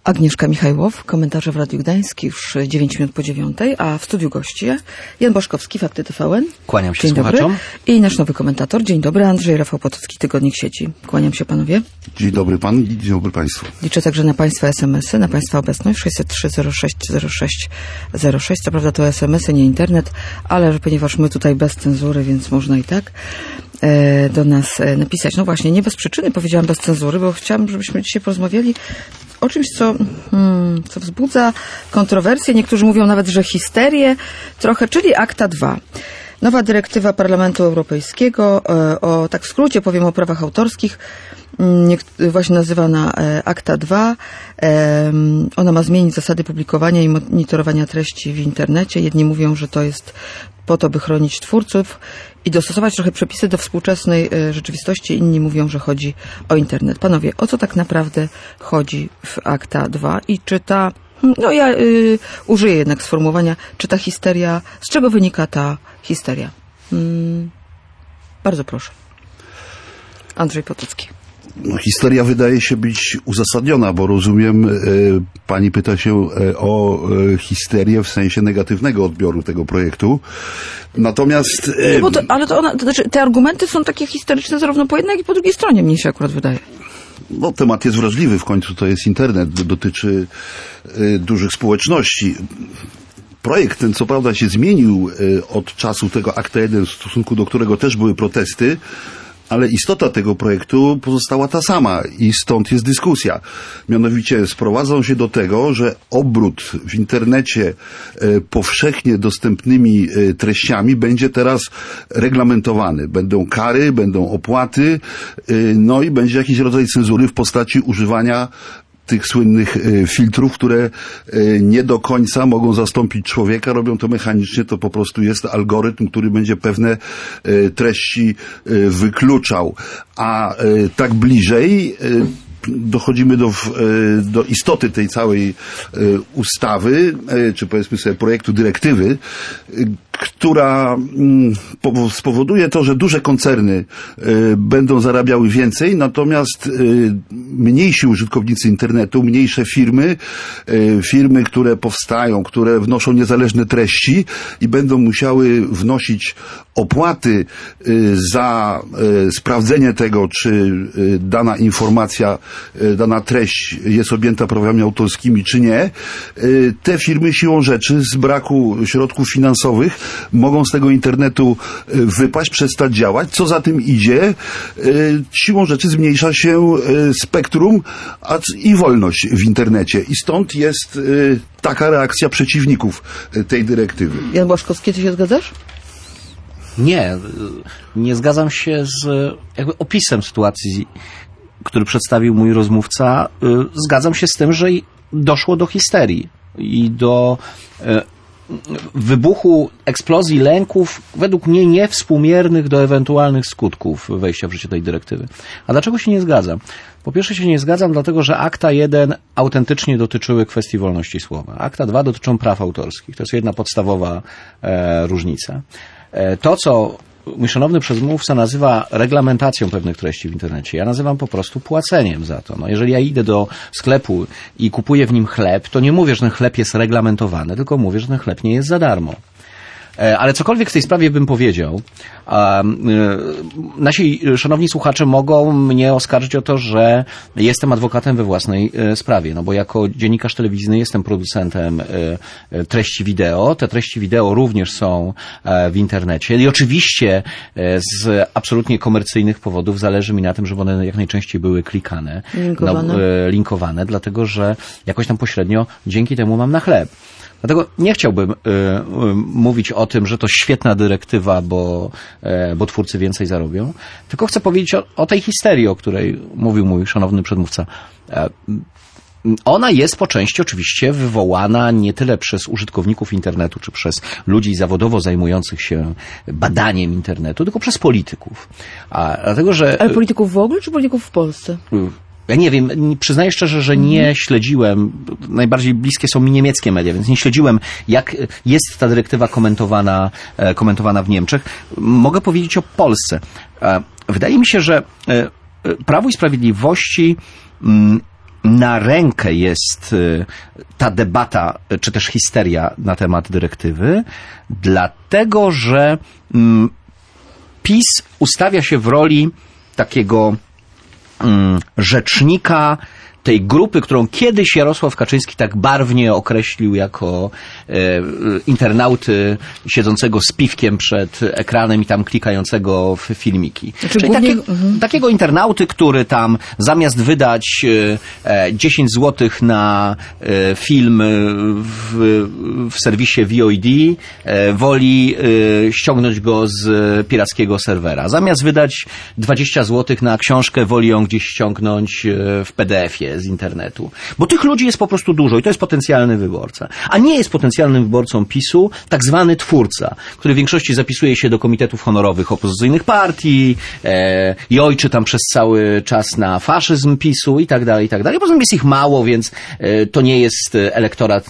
Agnieszka Michajłow, komentarze w Radiu Gdańsk, już 9 minut po 9, a w studiu goście Jan Boszkowski, Fakty TVN. Kłaniam się Dzień słuchaczom. Dobry. I nasz nowy komentator. Dzień dobry, Andrzej Rafał Potocki, Tygodnik Sieci. Kłaniam się panowie. Dzień dobry pan, dzień dobry państwu. Liczę także na państwa SMS-y, na państwa obecność 603 06 06 06. Co prawda to SMS-y, nie internet, ale ponieważ my tutaj bez cenzury, więc można i tak do nas napisać. No właśnie, nie bez przyczyny powiedziałam bez cenzury, bo chciałam, żebyśmy dzisiaj porozmawiali o czymś, co wzbudza kontrowersje. Niektórzy mówią nawet, że histerię trochę, czyli Akta 2. Nowa dyrektywa Parlamentu Europejskiego, tak w skrócie powiem o prawach autorskich, właśnie nazywana Akta 2. Ona ma zmienić zasady publikowania i monitorowania treści w internecie. Jedni mówią, że to jest po to, by chronić twórców i dostosować trochę przepisy do współczesnej rzeczywistości. Inni mówią, że chodzi o internet. Panowie, o co tak naprawdę chodzi w Akta 2 i czy ta, ja użyję jednak sformułowania, czy ta histeria, z czego wynika ta histeria? Bardzo proszę. Andrzej Potocki. Histeria wydaje się być uzasadniona, bo rozumiem, pani pyta się o histerię w sensie negatywnego odbioru tego projektu. Natomiast... te argumenty są takie historyczne zarówno po jednej, jak i po drugiej stronie, mnie się akurat wydaje. No, temat jest wrażliwy, w końcu to jest internet, dotyczy dużych społeczności. Projekt ten co prawda się zmienił od czasu tego Akta 1, w stosunku do którego też były protesty, ale istota tego projektu pozostała ta sama i stąd jest dyskusja. Mianowicie sprowadzą się do tego, że obrót w internecie powszechnie dostępnymi treściami będzie teraz reglamentowany. Będą kary, będą opłaty, no i będzie jakiś rodzaj cenzury w postaci używania tych słynnych filtrów, które nie do końca mogą zastąpić człowieka, robią to mechanicznie, to po prostu jest algorytm, który będzie pewne treści wykluczał. A tak bliżej dochodzimy do istoty tej całej ustawy, czy powiedzmy sobie projektu dyrektywy, która spowoduje to, że duże koncerny będą zarabiały więcej, natomiast mniejsi użytkownicy internetu, mniejsze firmy, które powstają, które wnoszą niezależne treści i będą musiały wnosić opłaty za sprawdzenie tego, czy dana informacja, dana treść jest objęta prawami autorskimi, czy nie. Te firmy siłą rzeczy z braku środków finansowych mogą z tego internetu wypaść, przestać działać. Co za tym idzie, siłą rzeczy zmniejsza się spektrum i wolność w internecie. I stąd jest taka reakcja przeciwników tej dyrektywy. Jan Boszkowski, ty się zgadzasz? Nie zgadzam się z jakby opisem sytuacji, który przedstawił mój rozmówca. Zgadzam się z tym, że doszło do histerii i do wybuchu, eksplozji lęków, według mnie niewspółmiernych do ewentualnych skutków wejścia w życie tej dyrektywy. A dlaczego się nie zgadzam? Po pierwsze się nie zgadzam, dlatego że Akta 1 autentycznie dotyczyły kwestii wolności słowa. Akta 2 dotyczą praw autorskich. To jest jedna podstawowa różnica. To, co mój szanowny przedmówca nazywa reglamentacją pewnych treści w internecie, ja nazywam po prostu płaceniem za to. Jeżeli ja idę do sklepu i kupuję w nim chleb, to nie mówię, że ten chleb jest reglamentowany, tylko mówię, że ten chleb nie jest za darmo. Ale cokolwiek w tej sprawie bym powiedział, nasi szanowni słuchacze mogą mnie oskarżyć o to, że jestem adwokatem we własnej sprawie, bo jako dziennikarz telewizyjny jestem producentem treści wideo. Te treści wideo również są w internecie i oczywiście z absolutnie komercyjnych powodów zależy mi na tym, żeby one jak najczęściej były klikane, linkowane, dlatego że jakoś tam pośrednio dzięki temu mam na chleb. Dlatego nie chciałbym mówić o tym, że to świetna dyrektywa, bo twórcy więcej zarobią, tylko chcę powiedzieć o tej histerii, o której mówił mój szanowny przedmówca. Ona jest po części oczywiście wywołana nie tyle przez użytkowników internetu, czy przez ludzi zawodowo zajmujących się badaniem internetu, tylko przez polityków. Dlatego, że... Ale polityków w ogóle, czy polityków w Polsce? Ja nie wiem, przyznaję szczerze, że nie śledziłem, najbardziej bliskie są mi niemieckie media, więc nie śledziłem, jak jest ta dyrektywa komentowana w Niemczech. Mogę powiedzieć o Polsce. Wydaje mi się, że Prawu i Sprawiedliwości na rękę jest ta debata, czy też histeria na temat dyrektywy, dlatego że PiS ustawia się w roli takiego rzecznika tej grupy, którą kiedyś Jarosław Kaczyński tak barwnie określił jako internauty siedzącego z piwkiem przed ekranem i tam klikającego w filmiki. Czyli głównie... takiego internauty, który tam zamiast wydać 10 zł na film w serwisie VOD, woli ściągnąć go z pirackiego serwera. Zamiast wydać 20 zł na książkę, woli ją gdzieś ściągnąć w PDF-ie z internetu. Bo tych ludzi jest po prostu dużo i to jest potencjalny wyborca. A nie jest potencjalnym wyborcą PiS-u tak zwany twórca, który w większości zapisuje się do komitetów honorowych opozycyjnych partii i ojczy tam przez cały czas na faszyzm PiS-u i tak dalej, i tak dalej. Poza tym jest ich mało, więc to nie jest elektorat,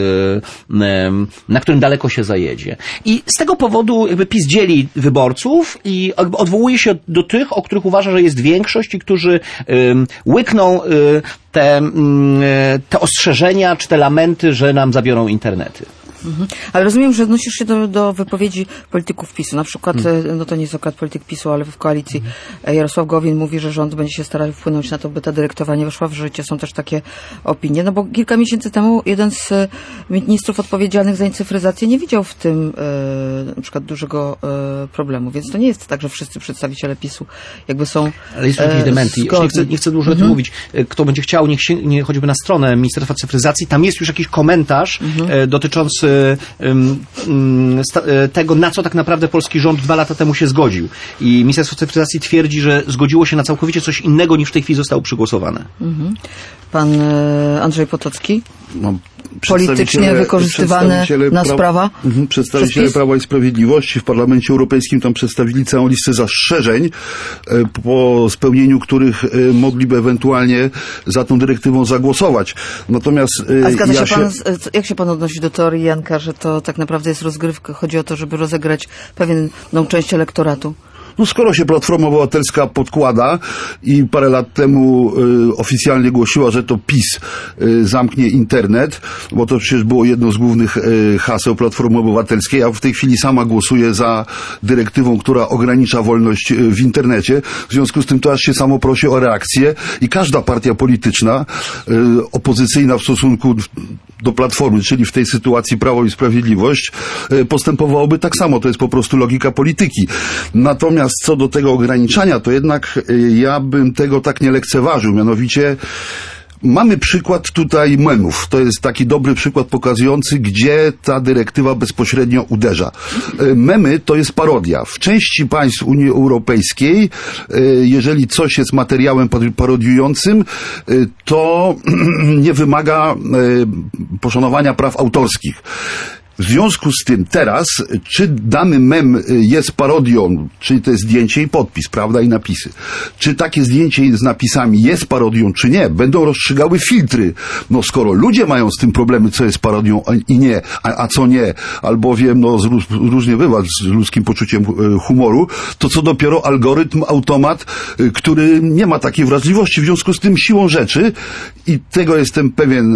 na którym daleko się zajedzie. I z tego powodu jakby PiS dzieli wyborców i odwołuje się do tych, o których uważa, że jest większość i którzy łykną te ostrzeżenia czy te lamenty, że nam zabiorą internety. Ale rozumiem, że odnosisz się do wypowiedzi polityków PiS-u. Na przykład, no to nie jest akurat polityk PiS-u, ale w koalicji Jarosław Gowin mówi, że rząd będzie się starał wpłynąć na to, by ta dyrektywa nie weszła w życie. Są też takie opinie. No bo kilka miesięcy temu jeden z ministrów odpowiedzialnych za cyfryzację nie widział w tym na przykład dużego problemu. Więc to nie jest tak, że wszyscy przedstawiciele PiS-u jakby są ale jest jakieś dementy. Nie chcę dużo o tym mówić. Kto będzie chciał, niech sięgnie choćby na stronę Ministerstwa Cyfryzacji. Tam jest już jakiś komentarz dotyczący tego, na co tak naprawdę polski rząd 2 lata temu się zgodził. I Ministerstwo Cyfryzacji twierdzi, że zgodziło się na całkowicie coś innego, niż w tej chwili zostało przegłosowane. Pan Andrzej Potocki? Politycznie wykorzystywane na sprawa? Przedstawiciele Prawa i Sprawiedliwości w Parlamencie Europejskim tam przedstawili całą listę zastrzeżeń, po spełnieniu których mogliby ewentualnie za tą dyrektywą zagłosować. Natomiast a zgadza się pan, jak się pan odnosi do teorii Janka, że to tak naprawdę jest rozgrywka, chodzi o to, żeby rozegrać pewną część elektoratu? No skoro się Platforma Obywatelska podkłada i parę lat temu oficjalnie głosiła, że to PiS zamknie internet, bo to przecież było jedno z głównych haseł Platformy Obywatelskiej, a w tej chwili sama głosuje za dyrektywą, która ogranicza wolność w internecie. W związku z tym to aż się samo prosi o reakcję i każda partia polityczna opozycyjna w stosunku do Platformy, czyli w tej sytuacji Prawo i Sprawiedliwość, postępowałoby tak samo. To jest po prostu logika polityki. Natomiast co do tego ograniczania, to jednak ja bym tego tak nie lekceważył. Mianowicie mamy przykład tutaj memów. To jest taki dobry przykład pokazujący, gdzie ta dyrektywa bezpośrednio uderza. Memy to jest parodia. W części państw Unii Europejskiej, jeżeli coś jest materiałem parodiującym, to nie wymaga poszanowania praw autorskich. W związku z tym teraz, czy dany mem jest parodią, czyli to jest zdjęcie i podpis, prawda, i napisy. Czy takie zdjęcie z napisami jest parodią, czy nie, będą rozstrzygały filtry. No skoro ludzie mają z tym problemy, co jest parodią i nie, a co nie, albowiem no różnie bywa z ludzkim poczuciem humoru, to co dopiero algorytm, automat, który nie ma takiej wrażliwości. W związku z tym siłą rzeczy, i tego jestem pewien,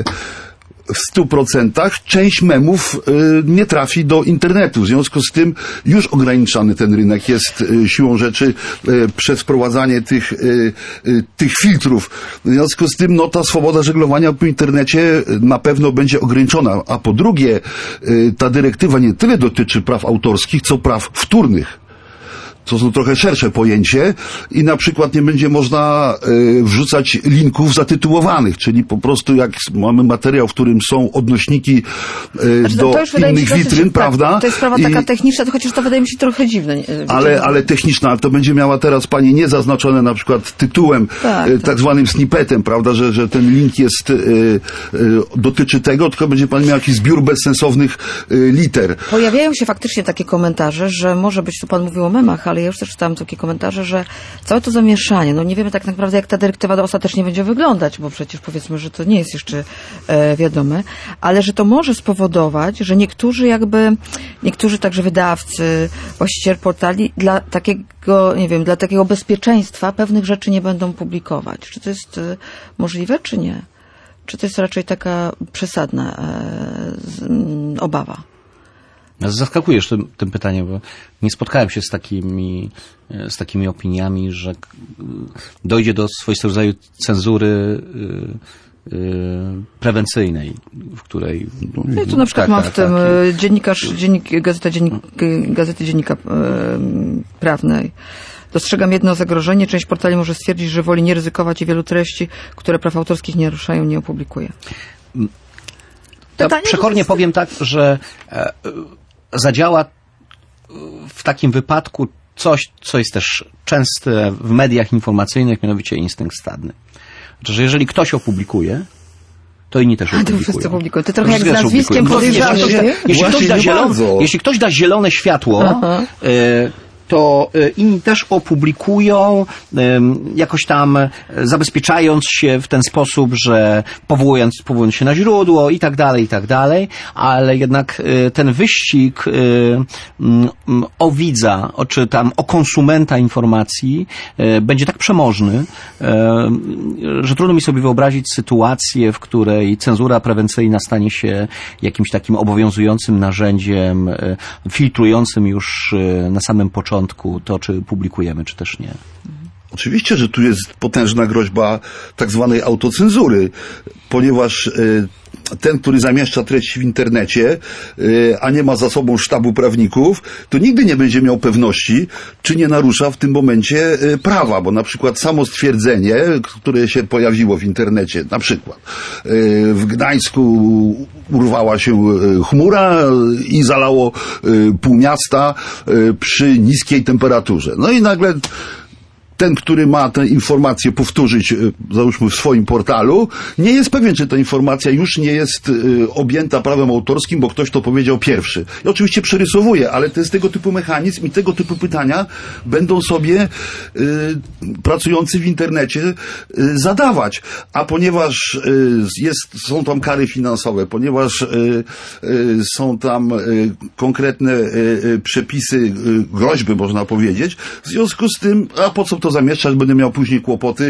w 100% część memów nie trafi do internetu. W związku z tym już ograniczany ten rynek jest siłą rzeczy przez wprowadzanie tych filtrów. W związku z tym no, ta swoboda żeglowania po internecie na pewno będzie ograniczona. A po drugie, ta dyrektywa nie tyle dotyczy praw autorskich, co praw wtórnych. To są trochę szersze pojęcie i na przykład nie będzie można wrzucać linków zatytułowanych, czyli po prostu jak mamy materiał, w którym są odnośniki do innych witryn, prawda? Tak, to jest sprawa taka techniczna, to chociaż to wydaje mi się trochę dziwne. Ale techniczna, ale to będzie miała teraz pani nie zaznaczone na przykład tytułem, tak zwanym snippetem, prawda, że ten link jest dotyczy tego, tylko będzie pan miał jakiś zbiór bezsensownych liter. Pojawiają się faktycznie takie komentarze, że może być, tu pan mówił o memach, ale ale ja już też czytałam takie komentarze, że całe to zamieszanie, no nie wiemy tak naprawdę, jak ta dyrektywa ostatecznie będzie wyglądać, bo przecież powiedzmy, że to nie jest jeszcze wiadome, ale że to może spowodować, że niektórzy także wydawcy, właściciele portali dla takiego, nie wiem, dla takiego bezpieczeństwa pewnych rzeczy nie będą publikować. Czy to jest możliwe, czy nie? Czy to jest raczej taka przesadna obawa? Zaskakujesz tym pytaniem, bo nie spotkałem się z takimi opiniami, że dojdzie do swoistego rodzaju cenzury prewencyjnej, w której... No tu na przykład mam w tym Gazety Dziennika Prawnej. Dostrzegam jedno zagrożenie. Część portali może stwierdzić, że woli nie ryzykować i wielu treści, które praw autorskich nie naruszają, nie opublikuje. Przekornie powiem tak, że zadziała w takim wypadku coś, co jest też częste w mediach informacyjnych, mianowicie instynkt stadny. Znaczy, że jeżeli ktoś opublikuje, to inni też opublikują. To wszyscy publikują. To trochę jak z nazwiskiem podejrzanym. Jeśli ktoś da zielone światło, to inni też opublikują, jakoś tam zabezpieczając się w ten sposób, że powołując się na źródło i tak dalej, ale jednak ten wyścig o widza, czy tam o konsumenta informacji będzie tak przemożny, że trudno mi sobie wyobrazić sytuację, w której cenzura prewencyjna stanie się jakimś takim obowiązującym narzędziem, filtrującym już na samym początku to, czy publikujemy, czy też nie. Oczywiście, że tu jest potężna groźba tak zwanej autocenzury, ponieważ ten, który zamieszcza treści w internecie, a nie ma za sobą sztabu prawników, to nigdy nie będzie miał pewności, czy nie narusza w tym momencie prawa, bo na przykład samo stwierdzenie, które się pojawiło w internecie, na przykład w Gdańsku urwała się chmura i zalało pół miasta przy niskiej temperaturze. No i nagle ten, który ma tę informację powtórzyć, załóżmy w swoim portalu, nie jest pewien, czy ta informacja już nie jest objęta prawem autorskim, bo ktoś to powiedział pierwszy. I oczywiście przerysowuje, ale to jest tego typu mechanizm i tego typu pytania będą sobie pracujący w internecie zadawać. A ponieważ są tam kary finansowe, ponieważ są tam konkretne przepisy, groźby można powiedzieć, w związku z tym, a po co to zamieszczać, będę miał później kłopoty.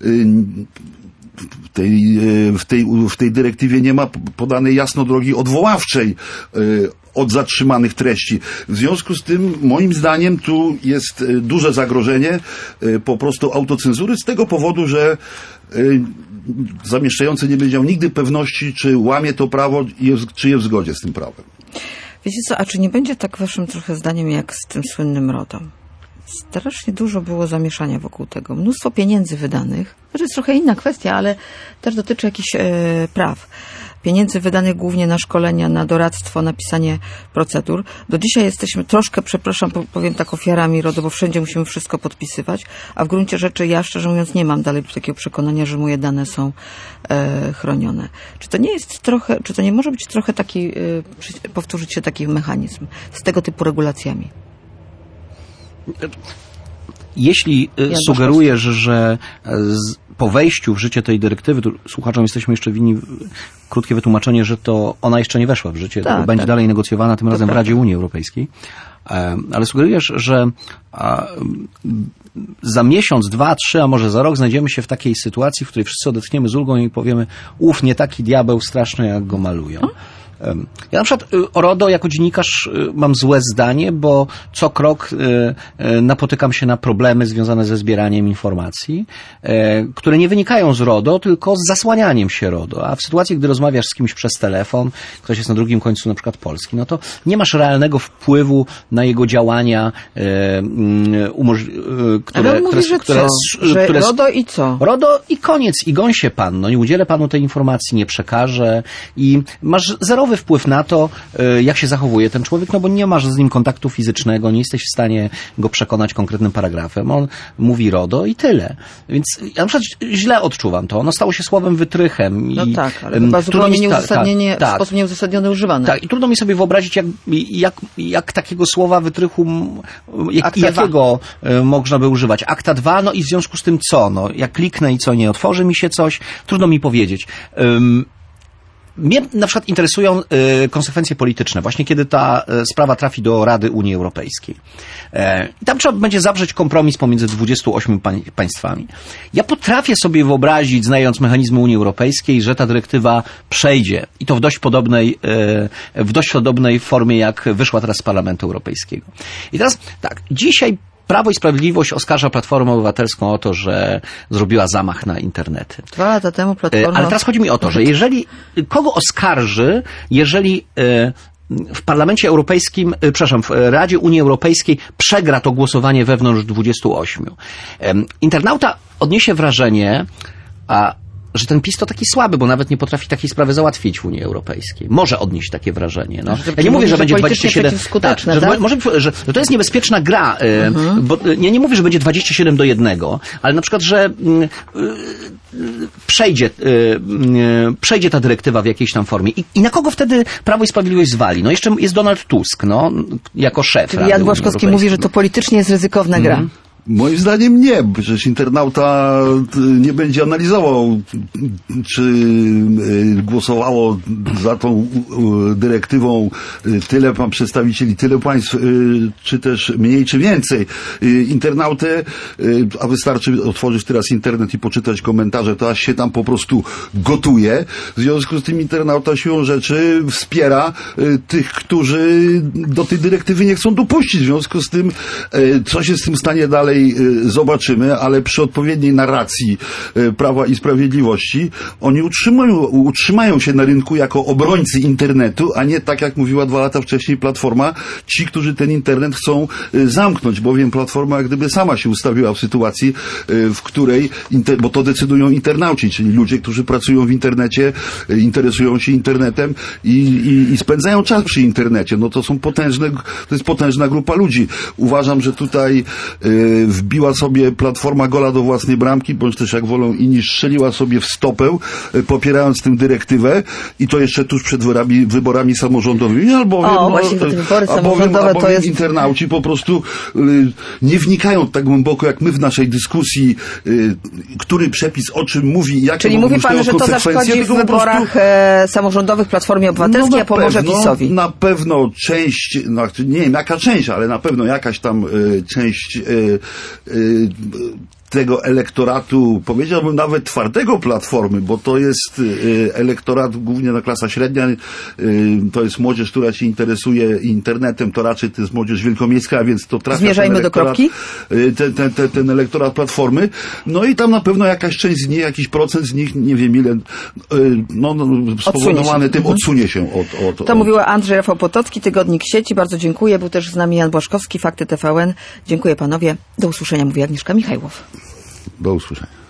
W tej dyrektywie nie ma podanej jasno drogi odwoławczej od zatrzymanych treści. W związku z tym, moim zdaniem, tu jest duże zagrożenie po prostu autocenzury z tego powodu, że zamieszczający nie będzie miał nigdy pewności, czy łamie to prawo, czy jest w zgodzie z tym prawem. Wiecie co, a czy nie będzie tak waszym trochę zdaniem jak z tym słynnym RODO? Strasznie dużo było zamieszania wokół tego. Mnóstwo pieniędzy wydanych. To jest trochę inna kwestia, ale też dotyczy jakichś praw. Pieniędzy wydanych głównie na szkolenia, na doradztwo, na pisanie procedur. Do dzisiaj jesteśmy troszkę, przepraszam, powiem tak, ofiarami RODO, bo wszędzie musimy wszystko podpisywać, a w gruncie rzeczy ja, szczerze mówiąc, nie mam dalej takiego przekonania, że moje dane są chronione. Czy to nie jest trochę, czy to nie może być trochę taki, powtórzyć się taki mechanizm z tego typu regulacjami? Jeśli sugerujesz, że po wejściu w życie tej dyrektywy, to słuchaczom jesteśmy jeszcze winni krótkie wytłumaczenie, że to ona jeszcze nie weszła w życie, tylko będzie dalej negocjowana, tym razem w Radzie Unii Europejskiej. Ale sugerujesz, że za miesiąc, 2, 3, a może za rok znajdziemy się w takiej sytuacji, w której wszyscy odetchniemy z ulgą i powiemy, nie taki diabeł straszny, jak go malują. Ja na przykład o RODO jako dziennikarz mam złe zdanie, bo co krok napotykam się na problemy związane ze zbieraniem informacji, które nie wynikają z RODO, tylko z zasłanianiem się RODO. A w sytuacji, gdy rozmawiasz z kimś przez telefon, ktoś jest na drugim końcu na przykład Polski, no to nie masz realnego wpływu na jego działania, RODO i co? RODO i koniec, i goń się pan. No nie udzielę panu tej informacji, nie przekażę i masz zerowe zerowy wpływ na to, jak się zachowuje ten człowiek, no bo nie masz z nim kontaktu fizycznego, nie jesteś w stanie go przekonać konkretnym paragrafem. On mówi RODO i tyle. Więc ja na przykład źle odczuwam to. Ono stało się słowem wytrychem. No tak, ale chyba zupełnie w sposób nieuzasadniony używany. Tak, i trudno mi sobie wyobrazić, jak takiego słowa wytrychu, jakiego można by używać. Akta 2, no i w związku z tym co? No, jak kliknę i co, nie otworzy mi się coś? Trudno mi powiedzieć. Mnie na przykład interesują konsekwencje polityczne, właśnie kiedy ta sprawa trafi do Rady Unii Europejskiej. Tam trzeba będzie zawrzeć kompromis pomiędzy 28 państwami. Ja potrafię sobie wyobrazić, znając mechanizmy Unii Europejskiej, że ta dyrektywa przejdzie i to w dość podobnej formie, jak wyszła teraz z Parlamentu Europejskiego. I teraz tak, dzisiaj Prawo i Sprawiedliwość oskarża Platformę Obywatelską o to, że zrobiła zamach na internety. 2 lata temu Platforma... Ale teraz chodzi mi o to, że kogo oskarży, jeżeli w Parlamencie Europejskim, w Radzie Unii Europejskiej przegra to głosowanie wewnątrz 28. Internauta odniesie wrażenie, że ten PiS to taki słaby, bo nawet nie potrafi takiej sprawy załatwić w Unii Europejskiej. Może odnieść takie wrażenie. No. Ja nie mówię, że będzie 27... Tak? Że to jest niebezpieczna gra, bo ja nie mówię, że będzie 27-1, ale na przykład, że przejdzie ta dyrektywa w jakiejś tam formie. I na kogo wtedy Prawo i Sprawiedliwość zwali? No jeszcze jest Donald Tusk, no, jako szef. Czyli Jan Błaszkowski mówi, że to politycznie jest ryzykowna gra. Moim zdaniem nie, przecież internauta nie będzie analizował, czy głosowało za tą dyrektywą tyle przedstawicieli, tyle państw, czy też mniej, czy więcej. Internautę, a wystarczy otworzyć teraz internet i poczytać komentarze, to aż się tam po prostu gotuje. W związku z tym internauta siłą rzeczy wspiera tych, którzy do tej dyrektywy nie chcą dopuścić. W związku z tym, co się z tym stanie dalej, zobaczymy, ale przy odpowiedniej narracji Prawa i Sprawiedliwości oni utrzymają się na rynku jako obrońcy internetu, a nie tak jak mówiła 2 lata wcześniej Platforma, ci, którzy ten internet chcą zamknąć, bowiem Platforma jak gdyby sama się ustawiła w sytuacji, w której, bo to decydują internauci, czyli ludzie, którzy pracują w internecie, interesują się internetem i spędzają czas przy internecie. No to jest potężna grupa ludzi. Uważam, że tutaj wbiła sobie Platforma gola do własnej bramki, bądź też jak wolą inni, strzeliła sobie w stopę, popierając tę dyrektywę i to jeszcze tuż przed wyborami samorządowymi, właśnie te wybory samorządowe to jest... internauci po prostu nie wwnikają tak głęboko jak my w naszej dyskusji, który przepis o czym mówi, jakie Czyli mówi pan, że to zaszkodzi w wyborach samorządowych Platformie Obywatelskiej, a pomoże PiS-owi? Na pewno część, nie wiem jaka część, ale na pewno jakaś tam część tego elektoratu, powiedziałbym nawet twardego Platformy, bo to jest elektorat głównie na klasa średnia, to jest młodzież, która się interesuje internetem, to raczej to jest młodzież wielkomiejska, a więc to trafia Zmierzajmy do kropki? Ten elektorat Platformy. No i tam na pewno jakaś część z nich, jakiś procent z nich, nie wiem ile, spowodowany tym odsunie się od... To mówiła Andrzej Rafał Potocki, Tygodnik Sieci. Bardzo dziękuję. Był też z nami Jan Błaszkowski, Fakty TVN. Dziękuję panowie. Do usłyszenia, mówi Agnieszka Michajłow. Do usłyszenia.